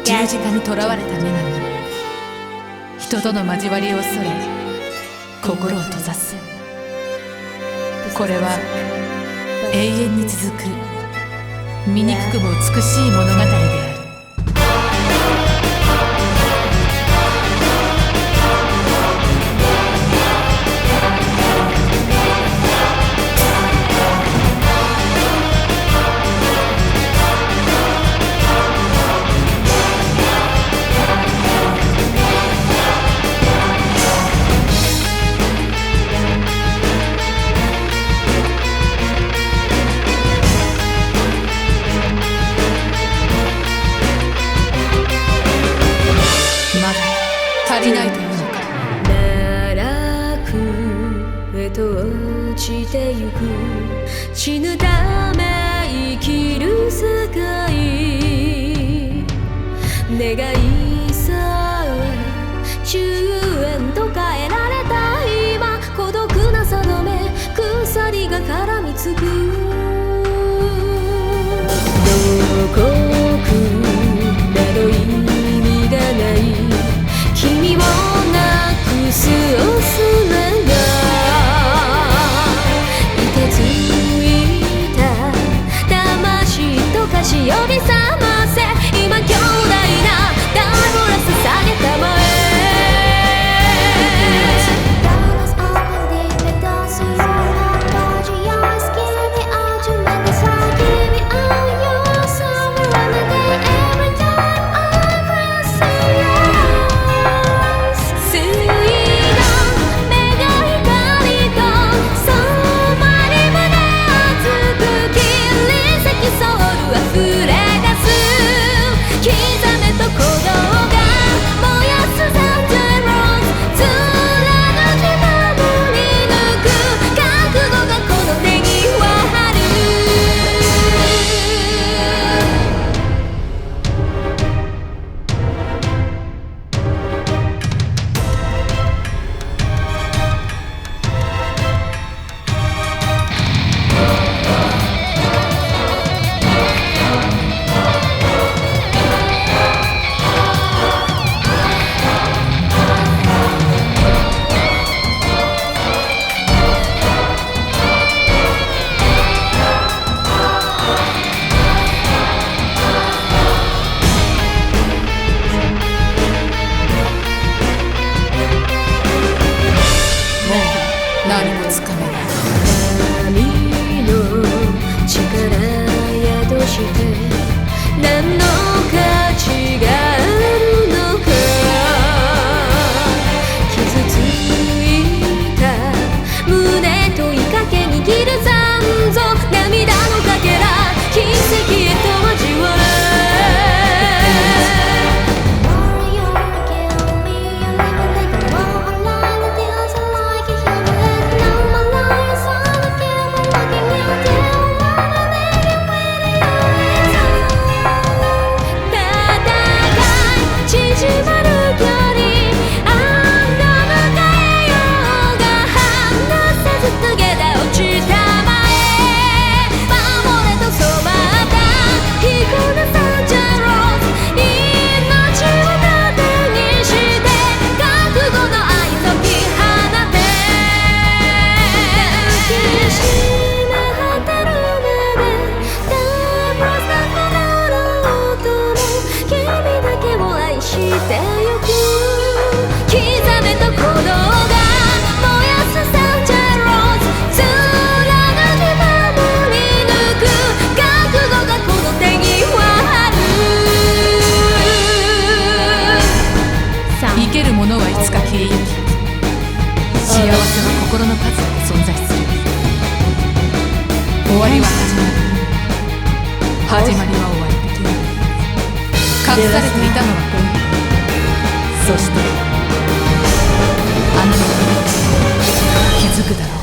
十字架にとらわれた女神、人との交わりを恐れ心を閉ざす。これは永遠に続く醜くも美しい物語である。足りないというのか。 奈落へと落ちてゆく、死ぬため生きる世界、願いさえ10円と変えられた今、孤独な定め鎖が絡みつく。どこくなど意味がない、君をなくすおすれが凍てついた魂と化し呼び覚ませ、今強大なダブラス下げたまえ。 何もつかめない。 神の力宿して何の価値があるのか、傷ついた胸問いかけ握る残像、涙のかけら奇跡へと交われ。 生けるものはいつか消えゆき、幸せは心の数で存在する。終わりは始まり、始まりは終わり。隠されていたのはそしてあなたは気づくだろう。